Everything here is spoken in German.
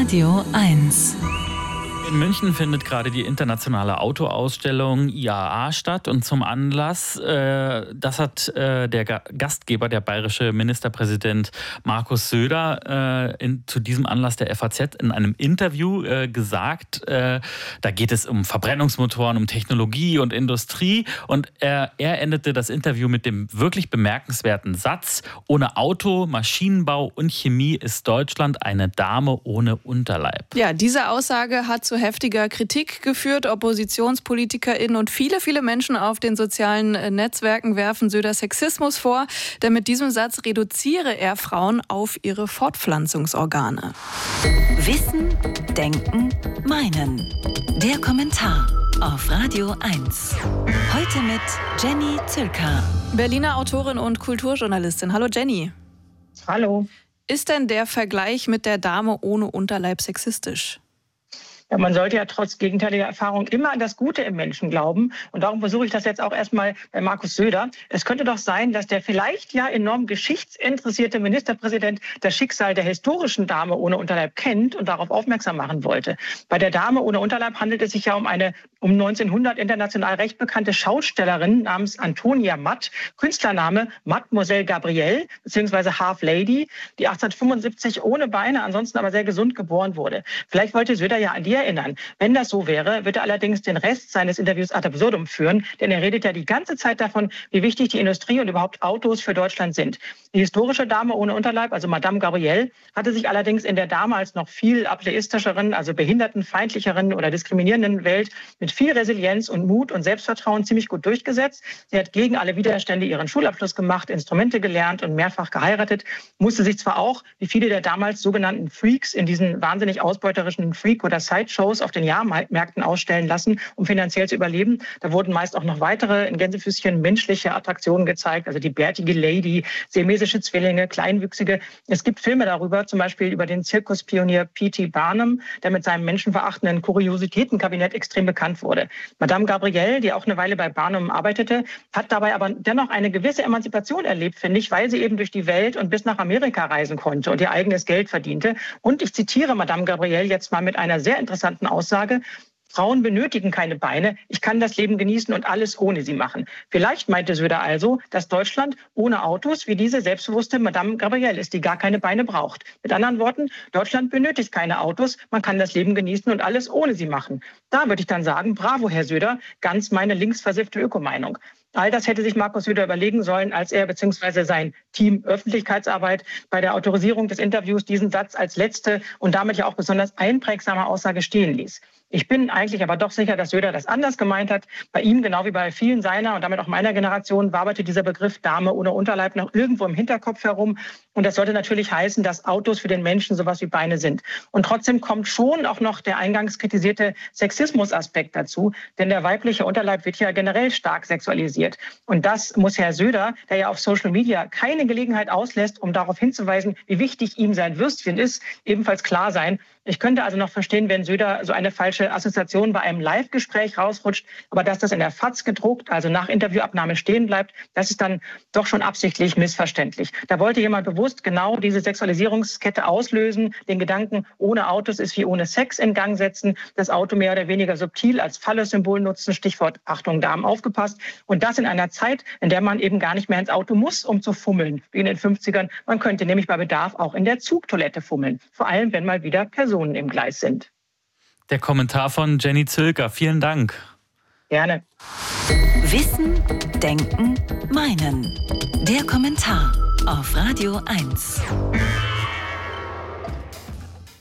Radio 1. In München findet gerade die internationale Autoausstellung IAA statt und zum Anlass, das hat der Gastgeber, der bayerische Ministerpräsident Markus Söder, zu diesem Anlass der FAZ in einem Interview gesagt, da geht es um Verbrennungsmotoren, um Technologie und Industrie und er endete das Interview mit dem wirklich bemerkenswerten Satz: Ohne Auto, Maschinenbau und Chemie ist Deutschland eine Dame ohne Unterleib. Ja, diese Aussage hat zu heftiger Kritik geführt. OppositionspolitikerInnen und viele Menschen auf den sozialen Netzwerken werfen Söder Sexismus vor, denn mit diesem Satz reduziere er Frauen auf ihre Fortpflanzungsorgane. Wissen, Denken, Meinen. Der Kommentar auf Radio 1. Heute mit Jenny Zülker. Berliner Autorin und Kulturjournalistin. Hallo Jenny. Hallo. Ist denn der Vergleich mit der Dame ohne Unterleib sexistisch? Ja, man sollte ja trotz gegenteiliger Erfahrung immer an das Gute im Menschen glauben. Und darum versuche ich das jetzt auch erstmal bei Markus Söder. Es könnte doch sein, dass der vielleicht ja enorm geschichtsinteressierte Ministerpräsident das Schicksal der historischen Dame ohne Unterleib kennt und darauf aufmerksam machen wollte. Bei der Dame ohne Unterleib handelt es sich ja um eine um 1900 international recht bekannte Schaustellerin namens Antonia Matt, Künstlername Mademoiselle Gabrielle bzw. Half Lady, die 1875 ohne Beine, ansonsten aber sehr gesund geboren wurde. Vielleicht wollte Söder ja an die erinnern. Wenn das so wäre, wird er allerdings den Rest seines Interviews ad absurdum führen, denn er redet ja die ganze Zeit davon, wie wichtig die Industrie und überhaupt Autos für Deutschland sind. Die historische Dame ohne Unterleib, also Madame Gabrielle, hatte sich allerdings in der damals noch viel ableistischeren, also behindertenfeindlicheren oder diskriminierenden Welt mit viel Resilienz und Mut und Selbstvertrauen ziemlich gut durchgesetzt. Sie hat gegen alle Widerstände ihren Schulabschluss gemacht, Instrumente gelernt und mehrfach geheiratet, musste sich zwar auch, wie viele der damals sogenannten Freaks, in diesen wahnsinnig ausbeuterischen Freak- oder Sideshows auf den Jahrmärkten ausstellen lassen, um finanziell zu überleben. Da wurden meist auch noch weitere in Gänsefüßchen menschliche Attraktionen gezeigt, also die bärtige Lady, siamesische Zwillinge, kleinwüchsige. Es gibt Filme darüber, zum Beispiel über den Zirkuspionier P.T. Barnum, der mit seinem menschenverachtenden Kuriositätenkabinett extrem bekannt wurde. Madame Gabrielle, die auch eine Weile bei Barnum arbeitete, hat dabei aber dennoch eine gewisse Emanzipation erlebt, finde ich, weil sie eben durch die Welt und bis nach Amerika reisen konnte und ihr eigenes Geld verdiente. Und ich zitiere Madame Gabrielle jetzt mal mit einer sehr interessanten Aussage: Frauen benötigen keine Beine. Ich kann das Leben genießen und alles ohne sie machen. Vielleicht meinte Söder also, dass Deutschland ohne Autos wie diese selbstbewusste Madame Gabrielle ist, die gar keine Beine braucht. Mit anderen Worten, Deutschland benötigt keine Autos. Man kann das Leben genießen und alles ohne sie machen. Da würde ich dann sagen, bravo, Herr Söder, ganz meine linksversiffte Ökomeinung. All das hätte sich Markus Söder überlegen sollen, als er bzw. sein Team Öffentlichkeitsarbeit bei der Autorisierung des Interviews diesen Satz als letzte und damit ja auch besonders einprägsame Aussage stehen ließ. Ich bin eigentlich aber doch sicher, dass Söder das anders gemeint hat. Bei ihm, genau wie bei vielen seiner und damit auch meiner Generation, waberte dieser Begriff Dame ohne Unterleib noch irgendwo im Hinterkopf herum. Und das sollte natürlich heißen, dass Autos für den Menschen sowas wie Beine sind. Und trotzdem kommt schon auch noch der eingangs kritisierte Sexismusaspekt dazu, denn der weibliche Unterleib wird ja generell stark sexualisiert. Und das muss Herr Söder, der ja auf Social Media keine Gelegenheit auslässt, um darauf hinzuweisen, wie wichtig ihm sein Würstchen ist, ebenfalls klar sein. Ich könnte also noch verstehen, wenn Söder so eine falsche Assoziation bei einem Live-Gespräch rausrutscht, aber dass das in der FAZ gedruckt, also nach Interviewabnahme stehen bleibt, das ist dann doch schon absichtlich missverständlich. Da wollte jemand bewusst genau diese Sexualisierungskette auslösen, den Gedanken, ohne Autos ist wie ohne Sex in Gang setzen, das Auto mehr oder weniger subtil als Phallus-Symbol nutzen, Stichwort Achtung Damen, aufgepasst. Und das in einer Zeit, in der man eben gar nicht mehr ins Auto muss, um zu fummeln, wie in den 50ern. Man könnte nämlich bei Bedarf auch in der Zugtoilette fummeln, vor allem wenn mal wieder Personen im Gleis sind. Der Kommentar von Jenny Zülker. Vielen Dank. Gerne. Wissen, Denken, Meinen. Der Kommentar auf Radio 1.